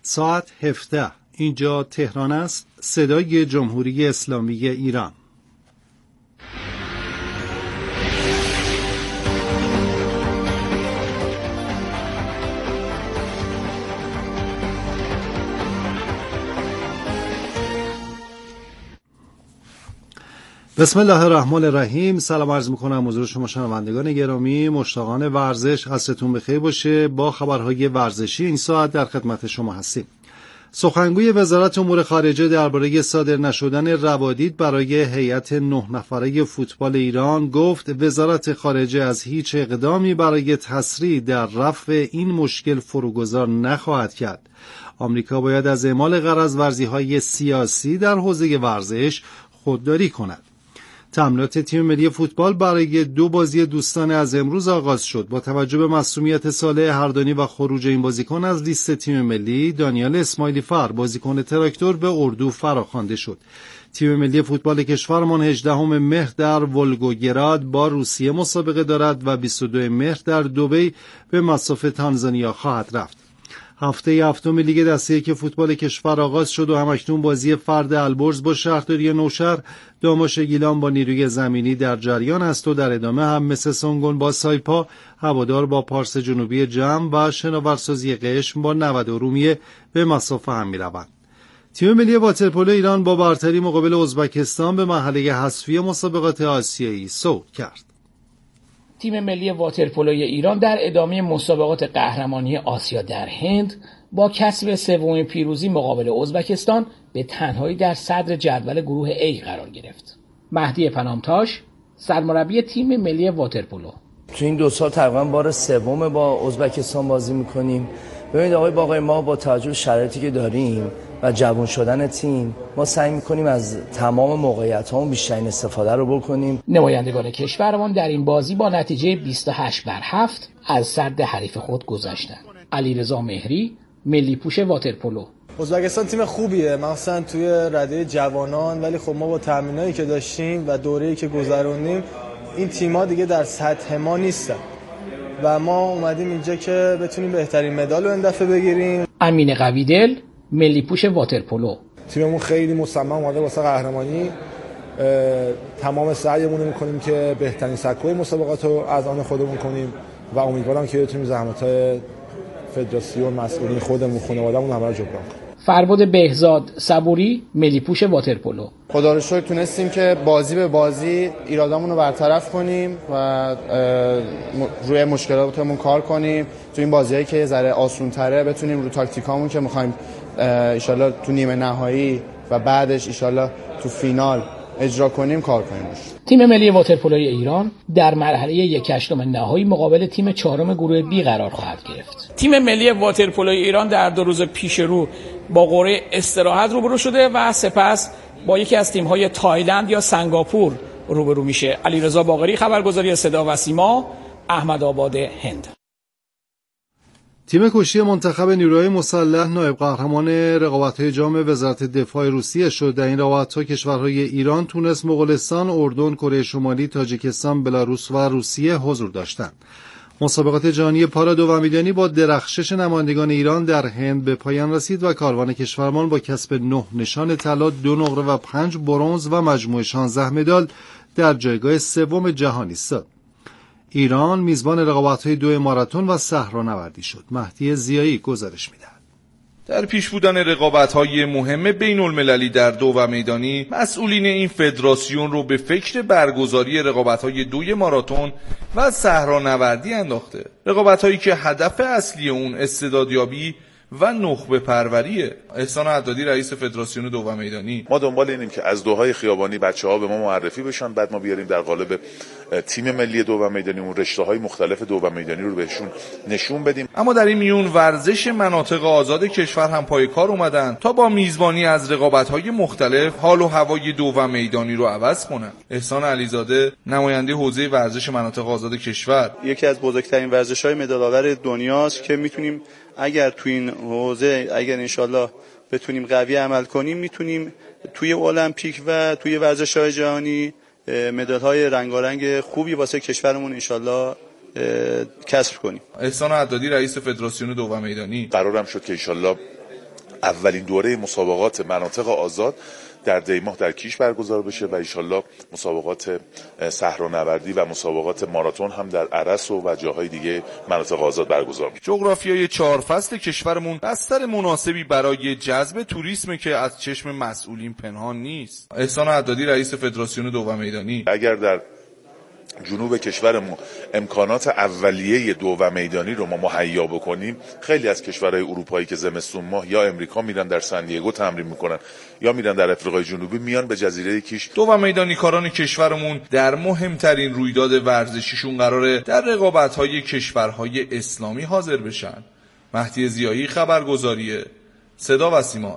ساعت 17. اینجا تهران است. صدای جمهوری اسلامی ایران. بسم الله الرحمن الرحیم. سلام عرض میکنم حضور شما شنوندگان گرامی. مشتاقان ورزش، عصرتون بخیر باشه. با خبرهای ورزشی این ساعت در خدمت شما هستیم. سخنگوی وزارت امور خارجه درباره صادر نشدن روادید برای هیئت 9 نفره فوتبال ایران گفت وزارت خارجه از هیچ اقدامی برای تسریع در رفع این مشکل فروگذار نخواهد کرد. آمریکا باید از اعمال غرض‌ورزی‌های سیاسی در حوزه ورزش خودداری کند. تمرینات تیم ملی فوتبال برای 2 بازی دوستانه از امروز آغاز شد. با توجه به معصومیت صالح هردانی و خروج این بازیکن از لیست تیم ملی، دانیال اسماعیلی فر بازیکن تراکتور به اردو فراخوانده شد. تیم ملی فوتبال کشورمان 18 مهر در ولگوگراد با روسیه مسابقه دارد و 22 مهر در دبی به مصاف تانزانیا خواهد رفت. هفته هفتم لیگ دسته یک فوتبال کشور آغاز شد و همکنون بازی فرد البرز با شهرداری نوشهر، داماش گیلان با نیروی زمینی در جریان است و در ادامه هم مثل سونگون با سایپا، هوادار با پارس جنوبی جمع و شناورسازی قشم با نود ارومیه به مسافه هم می‌روند. تیم ملی واترپولو ایران با برتری مقابل ازبکستان به مرحله حذفی مسابقات آسیایی صعود کرد. تیم ملی واترپولوی ایران در ادامه مسابقات قهرمانی آسیا در هند با کسب سومین پیروزی مقابل ازبکستان به تنهایی در صدر جدول گروه A قرار گرفت. مهدی پنامتاش، سرمربی تیم ملی واترپولو: تو این 2 سال تقریبا بار سوم با ازبکستان بازی میکنیم. ببینید آقای باقری، ما با توجه به شرایطی که داریم و جوان شدن تیم، ما سعی میکنیم از تمام موقعیت‌هامون بیشترین استفاده رو بکنیم. نمایندگان کشورمان در این بازی با نتیجه 28-7 از صد حریف خود گذشتند. علیرضا مهری، ملی پوش واترپولو: ازبکستان تیم خوبیه، مثلا توی رده جوانان، ولی خب ما با تمرینایی که داشتیم و دوره‌ای که گذروندیم این تیم‌ها دیگه در سطح ما نیستن و ما اومدیم اینجا که بتونیم بهترین مدال رو این دفعه بگیریم. امین قویدل، ملی پوش واترپولو: تیممون خیلی مصمم اومده واسه قهرمانی. تمام سعیمون رو می‌کنیم که بهترین سکوی مسابقات رو از آن خودمون کنیم و امیدوارم که بتونیم زحمت‌های فدراسیون، مسئولین خودمون، خانواده‌مون همه رو جبران کنیم. فرباد بهزاد صبوری، ملی پوش واترپولو: خدا رو شکر تونستیم که بازی به بازی ایرادامون رو برطرف کنیم و روی مشکلاتمون کار کنیم. تو این بازیایی که ذره آسان‌تره بتونیم رو تاکتیکامون که می‌خوایم ان شاءالله تو نیمه نهایی و بعدش ان شاءالله تو فینال اجرا کنیم کار کنیم. تیم ملی واترپولوی ایران در مرحله 1/8 نهایی مقابل تیم 4 گروه B قرار خواهد گرفت. تیم ملی واترپولوی ایران در 2 روز پیش رو با قرعه استراحت روبرو شده و سپس با یکی از تیم‌های تایلند یا سنگاپور روبرو میشه. علیرضا باقری، خبرگزاری صدا و سیما، احمدآباد، هند. تیم کشتی منتخب نیروهای مسلح نایب قهرمان رقابت‌های جام وزارت دفاع روسیه شد. در این رقابت‌ها کشورهای ایران، تونس، مغولستان، اردن، کره شمالی، تاجیکستان، بلاروس و روسیه حضور داشتند. مسابقات جهانی پارا دومیدانی با درخشش نمایندگان ایران در هند به پایان رسید و کاروان کشورمان با کسب 9 نشان طلا، 2 نقره و 5 برنز و مجموع 16 مدال در جایگاه سوم جهانی ایستاد. ایران میزبان رقابت‌های 2 ماراتن و صحرانوردی شد. مهدی ضیایی گزارش می‌دهد. در پیش بودن رقابت‌های مهم بین‌المللی در دو و میدانی، مسئولین این فدراسیون رو به فکر برگزاری رقابت‌های 2 ماراتن و صحرانوردی انداخته. رقابت‌هایی که هدف اصلی اون استعدادیابی و نخبه پروریه. احسان عدادی، رئیس فدراسیون دو و میدانی: ما دنبال اینیم که از دوهای خیابانی بچه‌ها به ما معرفی بشن، بعد ما بیاریم در قالب تیم ملی دو و میدانی اون رشته‌های مختلف دو و میدانی رو بهشون نشون بدیم. اما در این میون ورزش مناطق آزاد کشور هم پای کار اومدن تا با میزبانی از رقابت‌های مختلف حال و هوای دو و میدانی رو عوض کنن. احسان علیزاده، نماینده حوزه ورزش مناطق آزاد کشور: یکی از بزرگترین ورزش‌های مدال‌آور دنیاست که میتونیم اگر تو این حوزه انشالله بتونیم قوی عمل کنیم، میتونیم توی المپیک و توی ورزش‌های جهانی مدال‌های رنگارنگ خوبی واسه کشورمون انشالله کسب کنیم. احسان عدادی، رئیس فدراسیون دو و میدانی: قرارم شد که انشالله اولین دوره مسابقات مناطق آزاد در دیماه در کیش برگزار بشه و انشالله مسابقات صحرانوردی و مسابقات ماراتون هم در ارس و جاهای دیگه مناطق آزاد برگزار بشه. جغرافیای 4 فصل کشورمون بستر مناسبی برای جذب توریسم که از چشم مسئولین پنهان نیست. احسان عدادی رئیس فدراسیون دو و میدانی: اگر در جنوب کشورمون امکانات اولیه دو و میدانی رو ما مهیا بکنیم، خیلی از کشورهای اروپایی که زمستون ماه یا امریکا میرن در سن دیگو تمرین میکنن یا میرن در افریقای جنوبی، میان به جزیره کیش. دو و میدانی کاران کشورمون در مهمترین رویداد ورزشیشون قراره در رقابت‌های کشورهای اسلامی حاضر بشن. مهدی ضیایی، خبرگزاری صدا و سیما.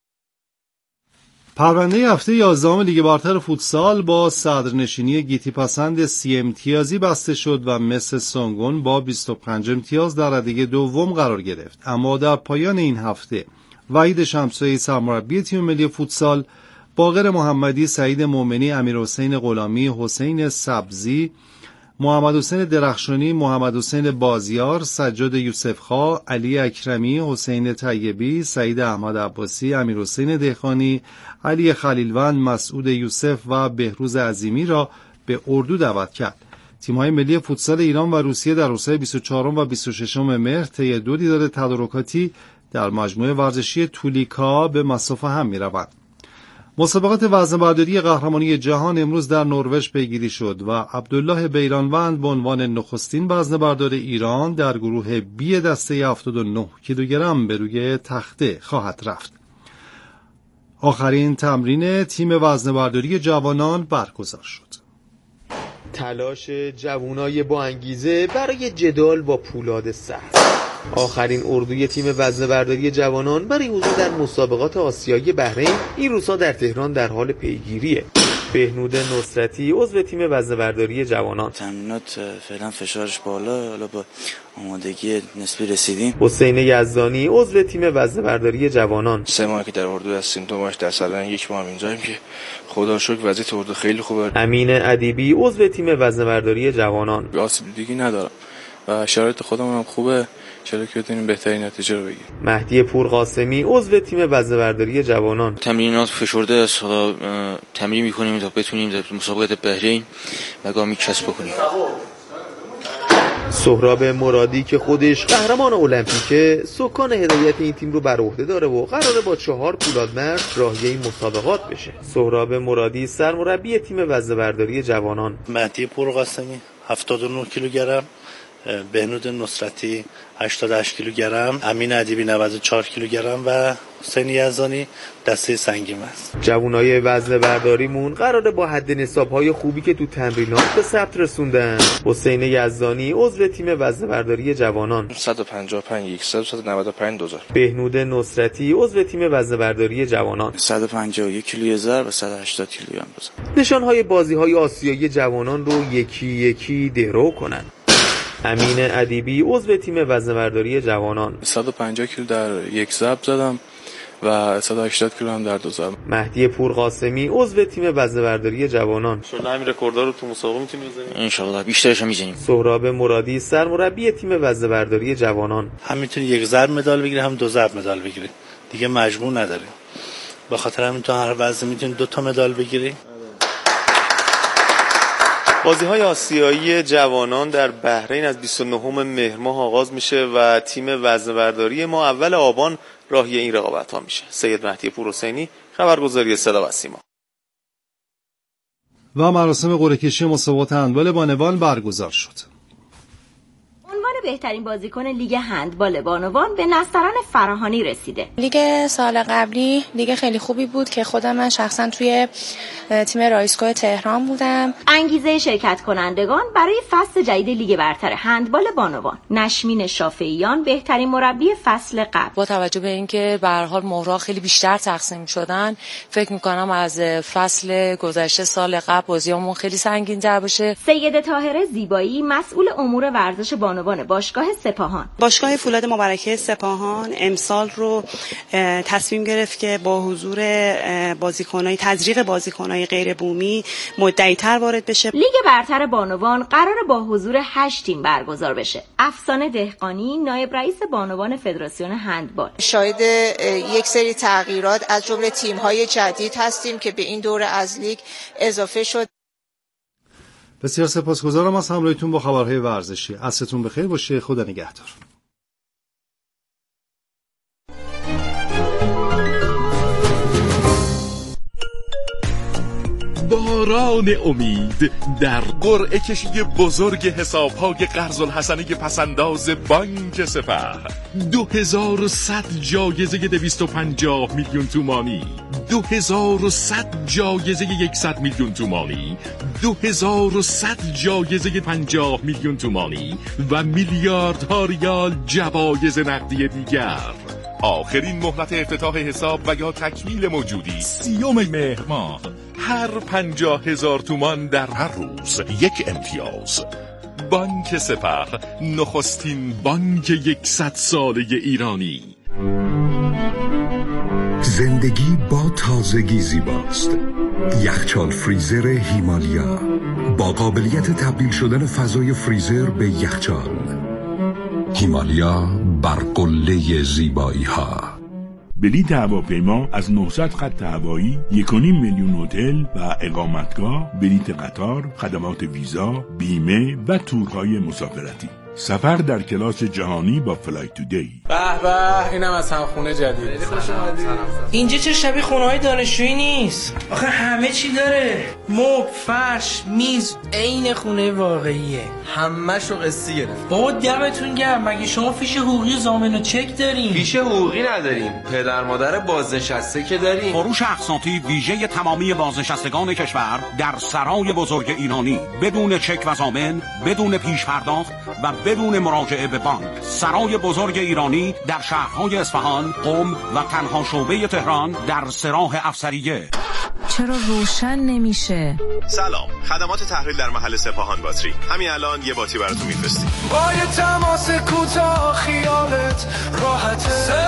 پرونده هفته 11 لیگ برتر فوتسال با صدرنشینی گیتی پسند 30 امتیازی بسته شد و مس سانگون با 25 امتیاز در رده دوم قرار گرفت. اما در پایان این هفته وحید شمسایی سرمربی تیم ملی فوتسال، باقر محمدی، سعید مومنی، امیرحسین غلامی، حسین سبزی، محمد حسین درخشانی، محمد حسین بازیار، سجاد یوسفخا، علی اکرمی، حسین طیبی، سعید احمد عباسی، امیرحسین دهقانی، علی خلیلوند، مسعود یوسف و بهروز عظیمی را به اردو دعوت کرد. تیم‌های ملی فوتسال ایران و روسیه در روزهای 24 و 26 مهر طی 2 دیدار تدارکاتی در مجموعه ورزشی تولیکا به مصاف هم می‌روند. مسابقات وزنه‌برداری قهرمانی جهان امروز در نروژ پیگیری شد و عبدالله بیرانوند به عنوان نخستین وزنه‌بردار ایران در گروه بی دسته 79 کیلوگرم به روی تخته خواهد رفت. آخرین تمرین تیم وزنه‌برداری جوانان برگزار شد. تلاش جوانای با انگیزه برای جدال با پولاد سخت. آخرین اردوی تیم وزنه‌برداری جوانان برای حضور در مسابقات آسیایی بحرین این روزها در تهران در حال پیگیریه. بهنود نصرتی عضو تیم وزنه‌برداری جوانان: تمرینات فعلا فشارش بالا، حالا با آمادگی نسبی رسیدیم. حسین یزدانی عضو تیم وزنه‌برداری جوانان: 3 ماه که در اردو هستیم، 2 ماهش در سالن، 1 ماه اینجاییم که خدا رو شکر وضعیت اردو خیلی خوبه. امین ادیبی عضو تیم وزنه‌برداری جوانان: آسیب دیگی ندارم و شرایط خودمون هم خوبه، چرا که بتونیم بهترین نتیجه رو بگیریم. مهدی پورقاسمی عضو تیم وزنه‌برداری جوانان: تمرینات فشرده است، حالا تمرین می‌کنیم تا بتونیم در مسابقات بحرین مقامی کسب کنیم. سهراب مرادی که خودش قهرمان المپیکه، سکان هدایت این تیم رو بر عهده داره و قراره با 4 پولادمرد راهی این مسابقات بشه. سهراب مرادی سرمربی تیم وزنه‌برداری جوانان: مهدی پورقاسمی 79 کیلوگرم، بهنود نصرتی 88 کیلوگرم، امین ادیبی 94 کیلوگرم و حسین یزدانی دسته سنگین است. جوانای وزنه‌برداریمون قراره با حد نصاب‌های خوبی که تو تمرینات به ثبت رسوندن. حسین یزدانی عضو تیم وزنه‌برداری جوانان: 155 195 2000. بهنود نصرتی عضو تیم وزنه‌برداری جوانان: 151 کیلوی ضرب و 180 کیلوی اندازه. نشان‌های بازی‌های آسیایی جوانان رو یکی یکی درو کنن. امین ادیبی عضو تیم وزنه‌برداری جوانان: 150 کیلو در 1 ضرب زدم و 180 کیلو هم در 2 ضرب. مهدی پورقاسمی عضو تیم وزنه‌برداری جوانان: شما همین رکوردها رو تو مسابقه میتونید بزنید؟ ان شاءالله بیشترش هم میزنیم. سهراب مرادی سرمربی تیم وزنه‌برداری جوانان: هم میتونید 1 ضرب مدال بگیرید، هم 2 ضرب مدال بگیرید، دیگه مجموع نداره. به خاطر همین تو هر وزن میتونید 2 تا مدال بگیرید. بازی‌های آسیایی جوانان در بحرین از 29 مهر ماه آغاز میشه و تیم وزنه‌برداری ما اول آبان راهی این رقابت‌ها میشه. سید مهدی پورحسینی، خبرگزاری صدا و سیما. و مراسم قرعه‌کشی مسابقات هندبال بانوان برگزار شد. بهترین بازیکن لیگ هندبال بانوان به نسترن فراهانی رسیده. لیگ سال قبلی لیگ خیلی خوبی بود که خودم من شخصا توی تیم رایسکو تهران بودم. انگیزه شرکت کنندگان برای فصل جدید لیگ برتر هندبال بانوان: نشمین شافعیان بهترین مربی فصل قبل. با توجه به اینکه به هر حال مهرها خیلی بیشتر تقسیم شدن، فکر می‌کنم از فصل گذشته سال قبل بازیامون خیلی سنگین‌تر باشه. سید طاهره زیبایی مسئول امور ورزش بانوان باشگاه سپاهان. باشگاه فولاد مبارکه سپاهان امسال رو تصمیم گرفت که با حضور تزریق بازیکن‌های غیر بومی مدعی‌تر وارد بشه. لیگ برتر بانوان قرار با حضور 8 تیم برگزار بشه. افسانه دهقانی نایب رئیس بانوان فدراسیون هندبال شاهد یک سری تغییرات از جمله تیم‌های جدید هستیم که به این دوره از لیگ اضافه شد. بسیار سپاسگزارم از همراهیتون با خبرهای ورزشی. عصرتون بخیر باشه. خدا نگهدار. باران امید در قرعه کشی بزرگ حساب‌های قرض الحسنه پسنداز بانک سپه. 2100 جایزه 250 میلیون تومانی، 2100 جایزه 100 میلیون تومانی، 2100 جایزه 50 میلیون تومانی و میلیاردها ریال جوایز نقدی دیگر. آخرین مهلت افتتاح حساب و یا تکمیل موجودی 30 مهر ماه. هر 50,000 تومان در هر روز یک امتیاز. بانک سپه، نخستین بانک 100 ساله ایرانی. زندگی با تازگی زیباست. یخچال فریزر هیمالیا با قابلیت تبدیل شدن فضای فریزر به یخچال. هیمالیا بر قله زیبایی ها. بلیط هواپیما از 900 خط هوایی، 1.5 میلیون هتل و اقامتگاه، بلیط قطار، خدمات ویزا، بیمه و تورهای مسافرتی. سفر در کلاس جهانی با فلای تودی. به به، اینم از همخونه جدید. خوش اومدید. اینجا چه شبیه خونه‌های دانشجویی نیست؟ آخه همه چی داره. مبل، فرش، میز، عین خونه واقعیه. همه‌شو قسطی گرفت. بابا دمتون گرم، مگه شما فیش حقوقی ضامن و چک دارین؟ فیش حقوقی نداریم. پدر مادر بازنشسته که داریم. فروش اقساطی ویژه تمامی بازنشستگان کشور در سرای بزرگ ایرانی بدون چک و ضامن، بدون پیش پرداخت و بدون مراجعه به بانک. سرای بزرگ ایرانی در شهرهای اصفهان، قم و تنها شعبه تهران در سراح افسریه. چرا روشن نمیشه؟ سلام، خدمات تحویل در محل سپاهان باتری. همین الان یه باتری براتون میفرستیم. با یه تماس کوتاه خیالت راحته.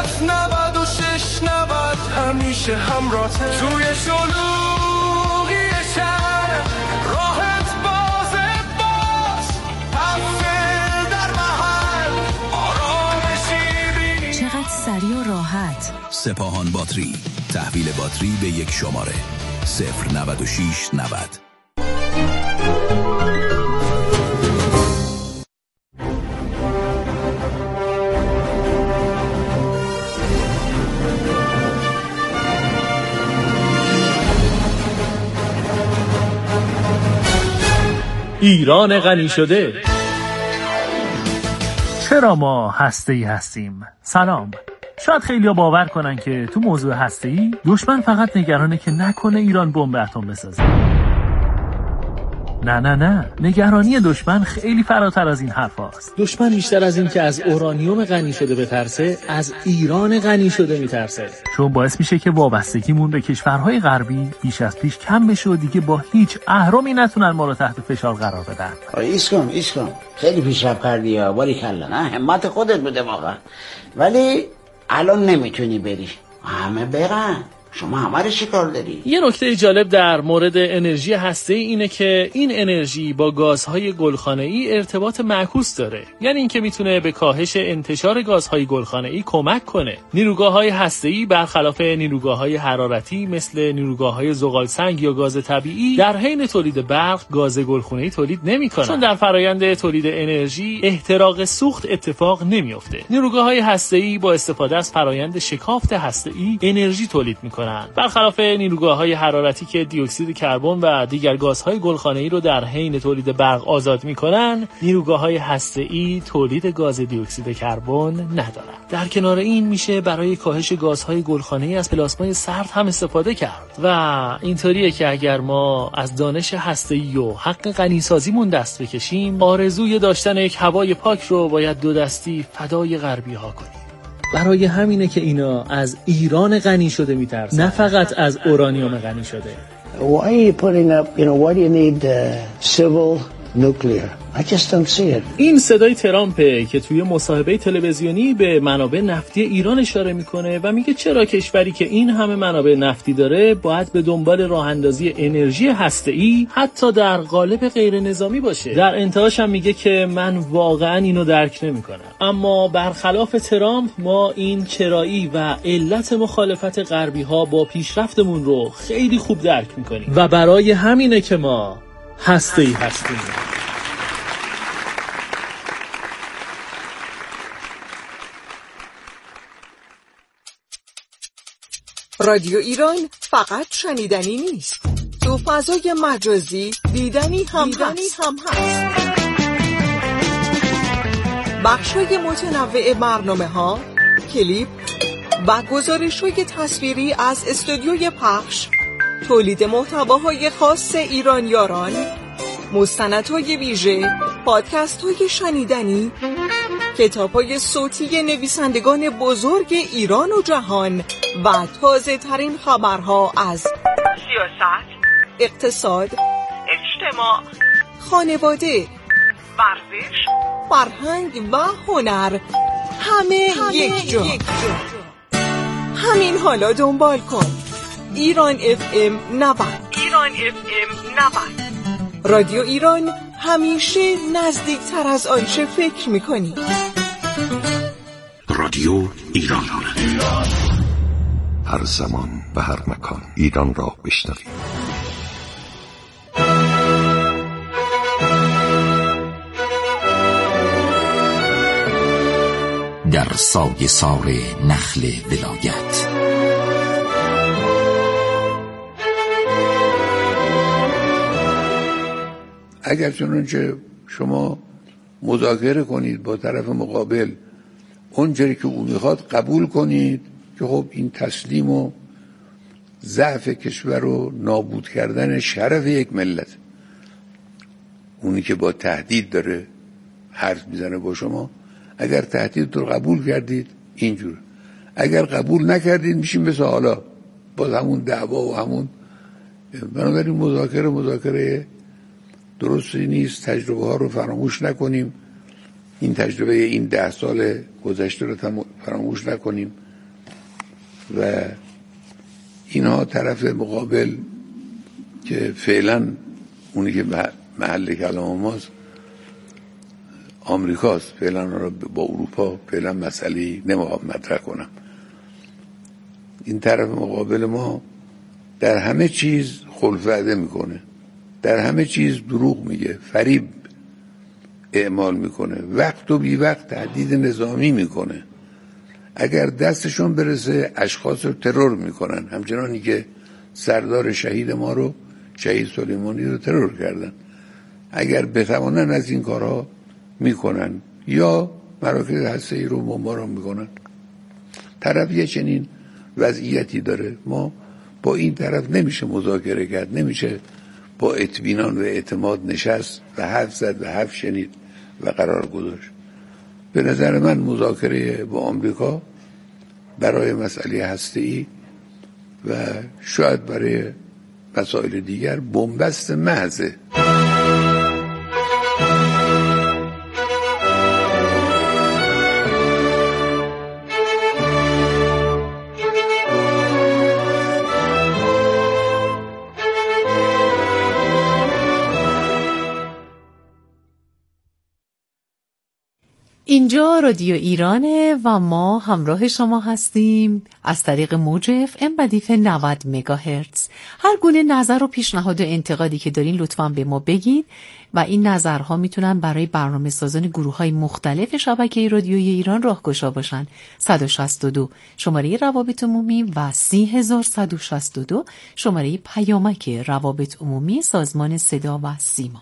09690 همیشه همراهته. توی شلوغی شهر راحت بازه باز. تفصیل در محل آرامشی بینی. چقدر سریع و راحت. سپاهان باتری، تحویل باتری به یک شماره 09690. ایران غنی شده. چرا ما هسته‌ای هستیم؟ سلام. شاید خیلی‌ها باور کنن که تو موضوع هسته‌ای دشمن فقط نگرانه که نکنه ایران بمب اتم بسازه. نه، نگرانی دشمن خیلی فراتر از این حرف هاست. دشمن بیشتر از این که از اورانیوم غنی شده بترسه، از ایران غنی شده میترسه. چون باعث میشه که وابستگیمون به کشورهای غربی بیش از پیش کم بشه و دیگه با هیچ اهرمی نتونن ما رو تحت فشار قرار بدن. ایس کن خیلی پیشرفت کردی ها، باریکلا. نه همت خودت بوده واقعا، ولی الان نمیتونی بری. همه برن، شما همه رو چیکار داری؟ یه نکته جالب در مورد انرژی هسته‌ای اینه که این انرژی با گازهای گلخانه‌ای ارتباط معکوس داره. یعنی اینکه میتونه به کاهش انتشار گازهای گلخانه‌ای کمک کنه. نیروگاه‌های هسته‌ای برخلاف نیروگاه‌های حرارتی مثل نیروگاه‌های زغالسنگ یا گاز طبیعی در حین تولید برق گاز گلخانه‌ای تولید نمی‌کنن. چون در فرآیند تولید انرژی احتراق سوخت اتفاق نمی‌افته. نیروگاه‌های هسته‌ای با استفاده از فرآیند شکافت هسته‌ای انرژی تولید می‌کنن. برخلاف نیروگاه‌های حرارتی که دی اکسید کربن و دیگر گازهای گلخانه‌ای رو در حین تولید برق آزاد می‌کنن، نیروگاه‌های هسته‌ای تولید گاز دی اکسید کربن ندارند. در کنار این میشه برای کاهش گازهای گلخانه‌ای از پلاسمای سرد هم استفاده کرد. و اینطوریه که اگر ما از دانش هسته‌ای و حق غنی‌سازیمون دست بکشیم، آرزوی داشتن یک هوای پاک رو باید دو دستی فدای غربی‌ها کنیم. برای همینه که اینا از ایران غنی شده میترسن، نه فقط از اورانیوم غنی شده. Why are you putting up, why do you need civil nuclear. I just don't see it. این صدای ترامپه که توی مصاحبه تلویزیونی به منابع نفتی ایران اشاره میکنه و میگه چرا کشوری که این همه منابع نفتی داره باید به دنبال راه اندازی انرژی هسته‌ای حتی در قالب غیر نظامی باشه. در انتهاش هم میگه که من واقعا اینو درک نمیکنم. اما برخلاف ترامپ ما این چرایی و علت مخالفت غربی ها با پیشرفتمون رو خیلی خوب درک میکنیم و برای همینه که ما هسته‌ای هستیم. رادیو ایران فقط شنیدنی نیست، تو فضای مجازی دیدنی هم هست. بخشای متنوع برنامه‌ها، کلیپ و گزارش‌های تصویری از استودیوی پخش، تولید محتواهای خاص ایرانیاران، مستندهای ویژه، پادکست‌های شنیدنی، کتاب‌های صوتی نویسندگان بزرگ ایران و جهان و تازه‌ترین خبرها از سیاست، اقتصاد، اجتماع، خانواده، ورزش، فرهنگ و هنر، همه یک جا. همین حالا دنبال کن. ایران FM 90. رادیو ایران، همیشه نزدیکتر از آنچه فکر می‌کنی. رادیو ایران، هر زمان و هر مکان ایران را بشنوید. در سایه سار نخل ولایت اگر چنانچه شما مذاکره کنید با طرف مقابل اونجوری که او میخواد قبول کنید که خب این تسلیم و ضعف کشور و نابود کردن شرف یک ملت. اونی که با تهدید داره حرف میزنه با شما، اگر تهدید رو قبول کردید اینجور، اگر قبول نکردید میشیم مثل حالا باز همون دعوا و همون. بنابراین مذاکره درستی نیست. تجربه ها رو فراموش نکنیم، این تجربه این 10 سال گذشته رو فراموش نکنیم و اینها طرف مقابل که فعلا اونی که محل کلام ماست آمریکاست، فعلا رو با اروپا فعلا مسئله نمیخوام مطرح کنم. این طرف مقابل ما در همه چیز خلف وعده میکنه، در همه چیز دروغ میگه، فریب اعمال میکنه، وقت و بی وقت تهدید نظامی میکنه. اگر دستشون برسه اشخاص رو ترور میکنن، همچنانی که سردار شهید ما رو، شهید سلیمانی رو ترور کردن. اگر بتوانن از این کارها میکنن یا مراکز هسته‌ای رو بمباران میکنن. طرف یه چنین وضعیتی داره. ما با این طرف نمیشه مذاکره کرد، نمیشه با اطمینان و اعتماد نشست و حرف زد و حرف شنید و قرار گذاشت. به نظر من مذاکره با آمریکا برای مسئله هسته‌ای و شاید برای مسائل دیگر بنبست محضه. اینجا رادیو ایرانه و ما همراه شما هستیم از طریق موج FM ردیف 90 مگاهرتز. هر گونه نظر و پیشنهاد و انتقادی که دارین لطفاً به ما بگید و این نظرها میتونن برای برنامه سازان گروه‌های مختلف شبکه رادیوی ایران راهگشا باشن. 162 شماره روابط عمومی و 3162 شماره پیامک روابط عمومی سازمان صدا و سیما.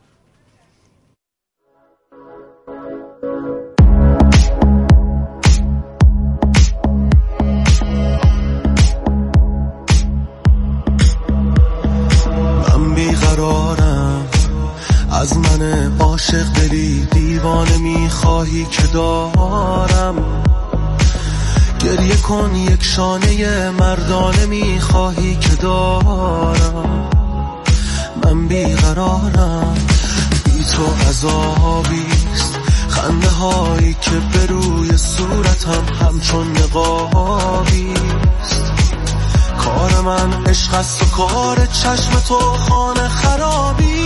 بیقرارم، از من عاشق دلی دیوانه میخواهی که دارم، گریه کن یک شانه مردانه میخواهی که دارم. من بیقرارم بی تو عذابیست، خنده هایی که به روی صورتم همچون نقابیست. کار من عشق است و کار چشم تو خانه خرابی.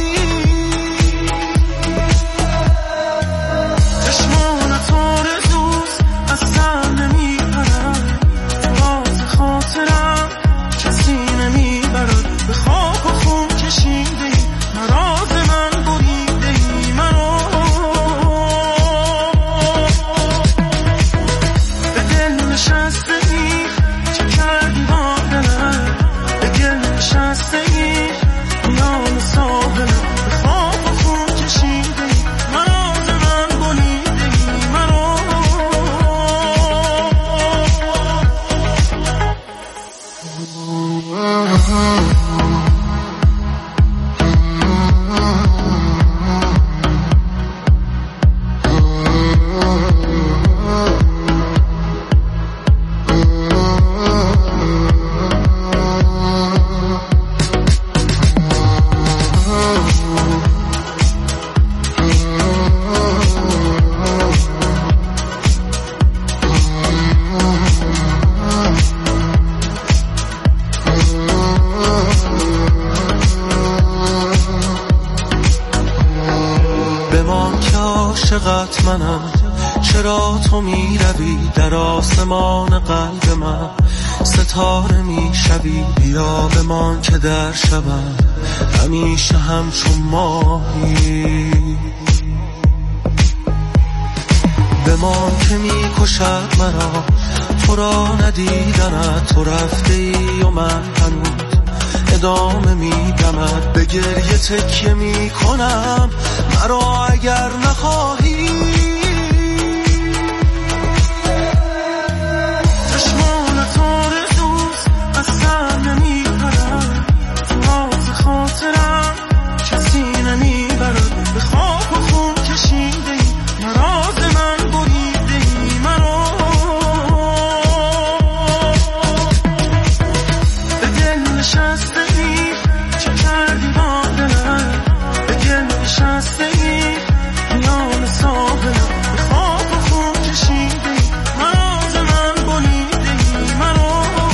چشمان تو رزوز از سر نمی پرد، راز خاطرم کسی نمی برد. به خاک و خون کشیده ای نراز من بریده ای منو. به دل نشسته ای چه کردی با دلم، به گل نشسته ای میان ساحلم. به خاک و خون کشیده ای نراز من بریده ای منو. بمان که عاشقت منم، چرا تو می روی در آسمان قلب من، ستاره می شوی. بیا بمان که در شبم همیشه همچون ماهی. بمان که می کشد مرا تو را ندیدنت، تو رفته ای و من هنوز ادامه میدمد. به گریه تکیه میکنم مرا اگر نخواهی. چشمان تو رزوز از سر نمی پرد، راز خاطرم کسی نمی برد. به خاک و خون کشیده ای نراز من بریده ای منو. به دل نشسته ای چه کردی با دلم، به گل نشسته ای میان ساحلم. به خاک و خون کشیده ای نراز من بریده ای منو.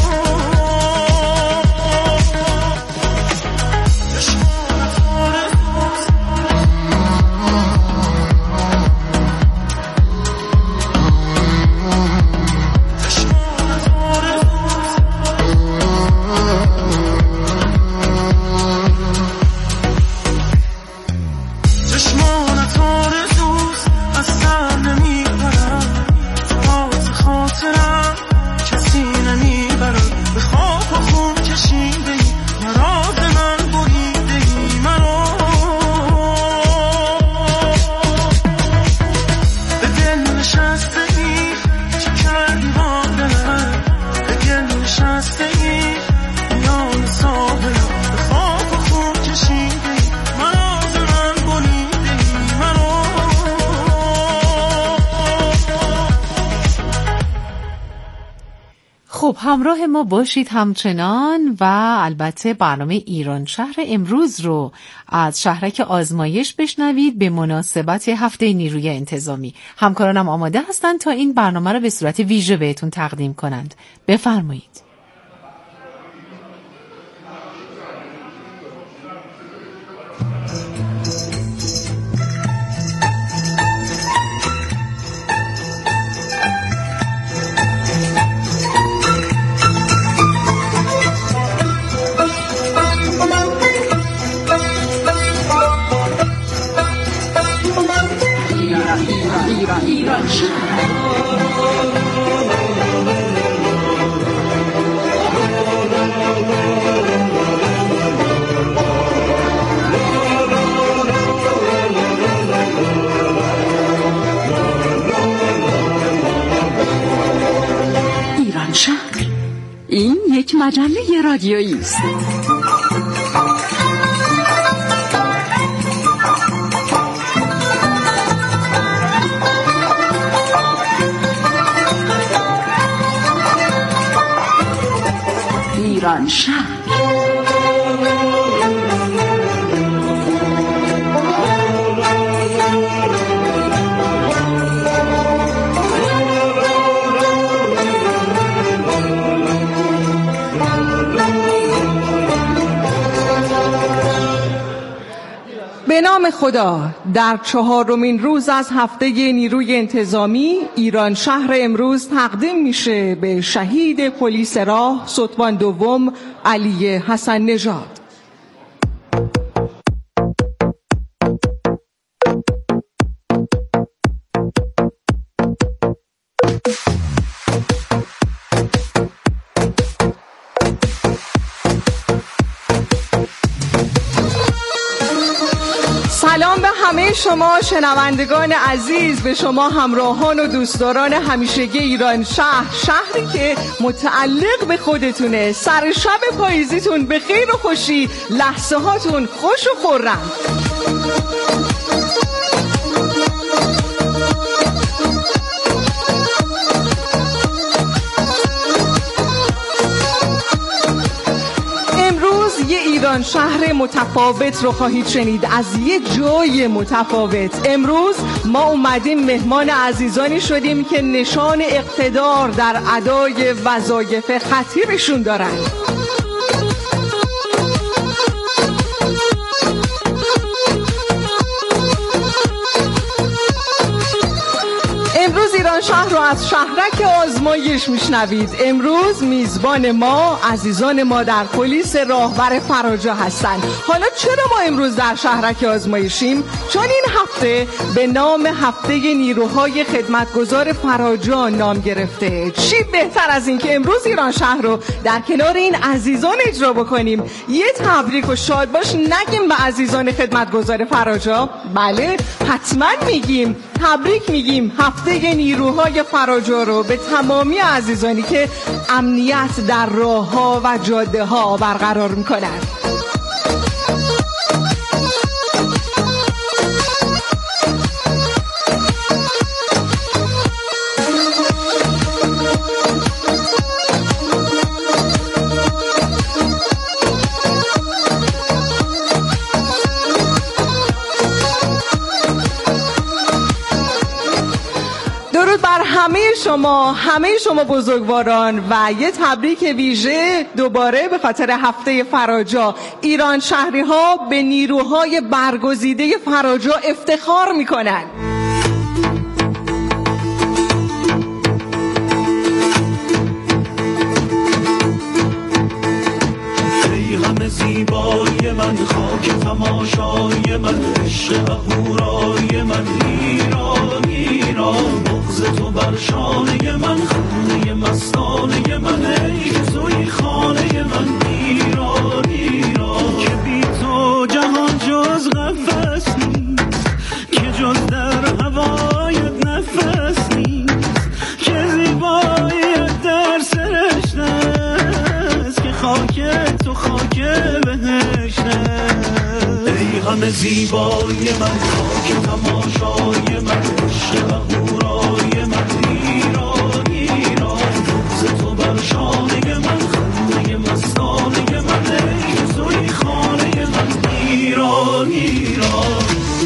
چشمان تو رزوز از سر نمی پرد، راز خاطرم کسی نمی برد. به خاک و خون کشیده ای نراز من بریده ای منو. به دل نشسته ای چه کردی با دلم، به گل نشسته ای میان ساحلم. به خاک و خون کشیده ای نراز من بریده ای منو. خب همراه ما باشید همچنان و البته برنامه ایران شهر امروز رو از شهرک آزمایش بشنوید به مناسبت هفته نیروی انتظامی. همکارانم آماده هستند تا این برنامه رو به صورت ویژه بهتون تقدیم کنند. بفرمایید. ایران شهر، این یک مجله رادیویی است. ایران شهر. خدا، در 4مین روز از هفته نیروی انتظامی ایران شهر امروز تقدیم میشه به شهید پلیس راه ستبان دوم علی حسن نژاد. سلام به همه شما شنوندگان عزیز، به شما همراهان و دوستداران همیشگی ایران شهر، شهری که متعلق به خودتونه. سر شب پاییزیتون به خیر و خوشی، لحظه هاتون خوش و خرم. یه ایران شهر متفاوت رو خواهید شنید، از یه جای متفاوت. امروز ما اومدیم مهمان عزیزانی شدیم که نشان اقتدار در ادای وظایف خطیرشون دارن. امروز ایران شهر رو از شهرک آزمایش میشنوید. امروز میزبان ما عزیزان ما در پلیس راهور فراجا هستن. حالا چرا ما امروز در شهرک آزمایشیم؟ چون این هفته به نام هفته نیروهای خدمتگزار فراجا نام گرفته. چی بهتر از این که امروز ایران شهر رو در کنار این عزیزان اجرا بکنیم. یه تبریک و شاد باش نگیم به عزیزان خدمتگزار فراجا؟ بله حتما میگیم، تبریک میگیم هفته نیروهای فراجا رو به تمامی عزیزانی که امنیت در راه‌ها و جاده‌ها برقرار میکنند. درود بر همه شما بزرگواران و یه تبریک ویژه دوباره به خاطر هفته فراجا. ایران شهری ها به نیروهای برگزیده فراجا افتخار میکنن. ای همه زیبایی من، خاک تماشای من، عشق و هورای من، ایران ایران، بغض تو بر شانه من، خانه مستانه من، ای توی خانه من، ایران ایران، که بی تو جهان جز قفس نیست، که جز در هوایت نفس نیست، که زیباییت در سرشت است، که خاک تو خاک بهشت. ای همه زیبایی من، خاک تماشای من، عشق و هورای من، ایران ایران، بغض تو بر شانه من، خانه مستانه من، ای توی خانه من، ایران ایران.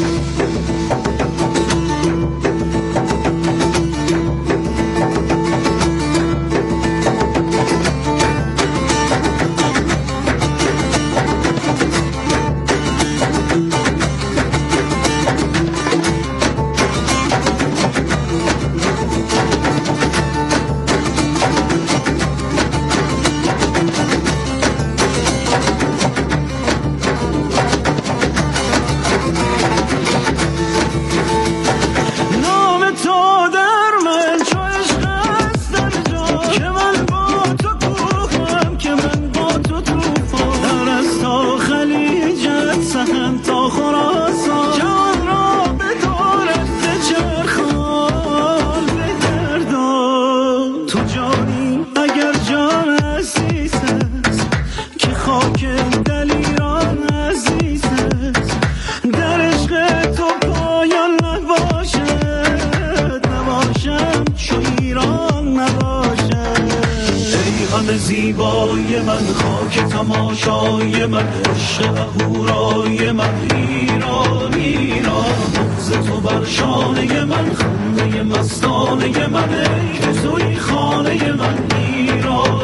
زیبای من، خاک تماشای من، عشق و هورای من، ایران ایران، بغض تو بر شانه من، خانه مستانه من، ای توی خانه من، ایران.